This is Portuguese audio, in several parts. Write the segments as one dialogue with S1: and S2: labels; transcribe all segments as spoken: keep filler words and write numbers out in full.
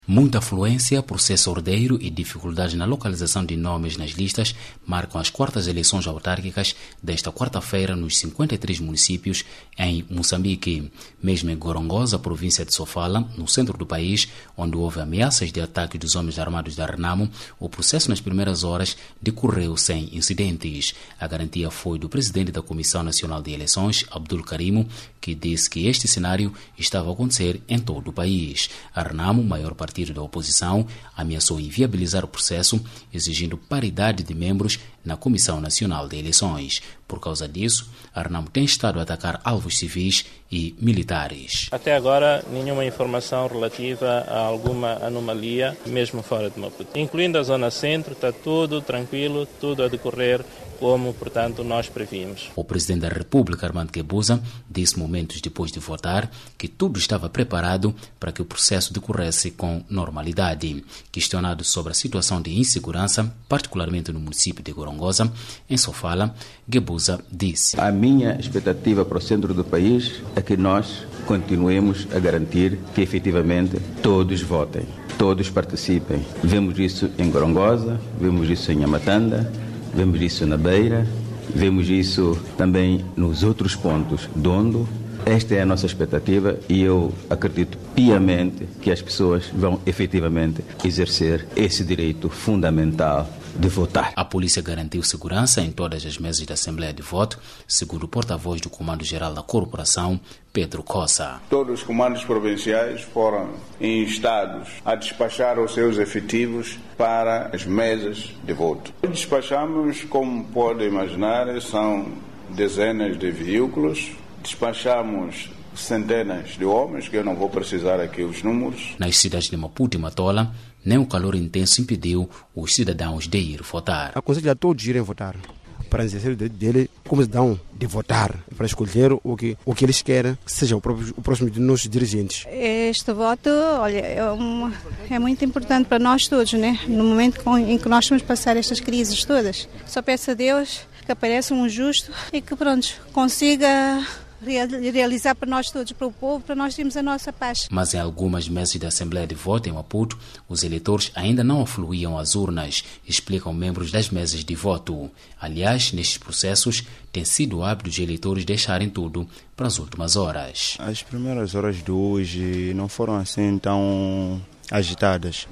S1: Muita afluência, processo ordeiro e dificuldades na localização de nomes nas listas marcam as quartas eleições autárquicas desta quarta-feira nos cinquenta e três municípios em Moçambique. Mesmo em Gorongosa, província de Sofala, no centro do país, onde houve ameaças de ataque dos homens armados da Renamo, o processo nas primeiras horas decorreu sem incidentes. A garantia foi do presidente da Comissão Nacional de Eleições, Abdul Karimo, que disse que este cenário estava a acontecer em todo o país. A Renamo, maior partido da oposição, ameaçou inviabilizar o processo, exigindo paridade de membros na Comissão Nacional de Eleições. Por causa disso, a Renamo tem estado a atacar alvos civis e militares.
S2: Até agora, nenhuma informação relativa a alguma anomalia, mesmo fora de Maputo. Incluindo a zona centro, está tudo tranquilo, tudo a decorrer como, portanto, nós previmos.
S1: O presidente da República, Armando Guebuza, disse momentos depois de votar que tudo estava preparado para que o processo decorresse com normalidade. Questionado sobre a situação de insegurança, particularmente no município de Gorongosa, em Sofala, Guebuza disse:
S3: A minha expectativa para o centro do país é que nós continuemos a garantir que efetivamente todos votem, todos participem. Vemos isso em Gorongosa, vemos isso em Amatanda, vemos isso na Beira, vemos isso também nos outros pontos, Dondo. Esta é a nossa expectativa e eu acredito piamente que as pessoas vão efetivamente exercer esse direito fundamental de votar.
S1: A polícia garantiu segurança em todas as mesas da Assembleia de Voto, segundo o porta-voz do Comando-Geral da Corporação, Pedro Cossa.
S4: Todos os comandos provinciais foram instados a despachar os seus efetivos para as mesas de voto. Despachamos, como pode imaginar, são dezenas de veículos. Despachamos centenas de homens, que eu não vou precisar aqui os números.
S1: Nas cidades de Maputo e Matola, nem o calor intenso impediu os cidadãos de ir votar.
S5: Aconselho a todos irem votar, para exercer o direito dele como cidadão de votar, para escolher o que, o que eles querem, que seja o, próprio, o próximo de nossos dirigentes.
S6: Este voto, olha, é, uma, é muito importante para nós todos, né? No momento em que nós vamos passar estas crises todas. Só peço a Deus que apareça um justo e que, pronto, consiga realizar para nós todos, para o povo, para nós termos a nossa paz.
S1: Mas em algumas mesas da Assembleia de Voto em Maputo, os eleitores ainda não afluíam às urnas, explicam membros das mesas de voto. Aliás, nestes processos, tem sido o hábito de eleitores deixarem tudo para as últimas horas.
S7: As primeiras horas de hoje não foram assim tão agitadas.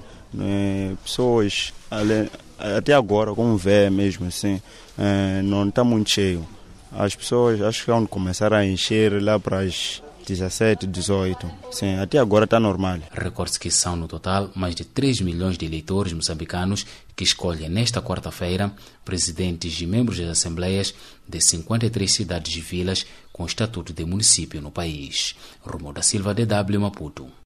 S7: Pessoas, até agora, como vê mesmo assim, não está muito cheio. As pessoas acho que vão começar a encher lá para as dezessete, dezoito. Sim, até agora está normal.
S1: Recorde-se que são, no total, mais de três milhões de eleitores moçambicanos que escolhem nesta quarta-feira presidentes e membros das assembleias de cinquenta e três cidades e vilas com estatuto de município no país. Romualdo da Silva, D W Maputo.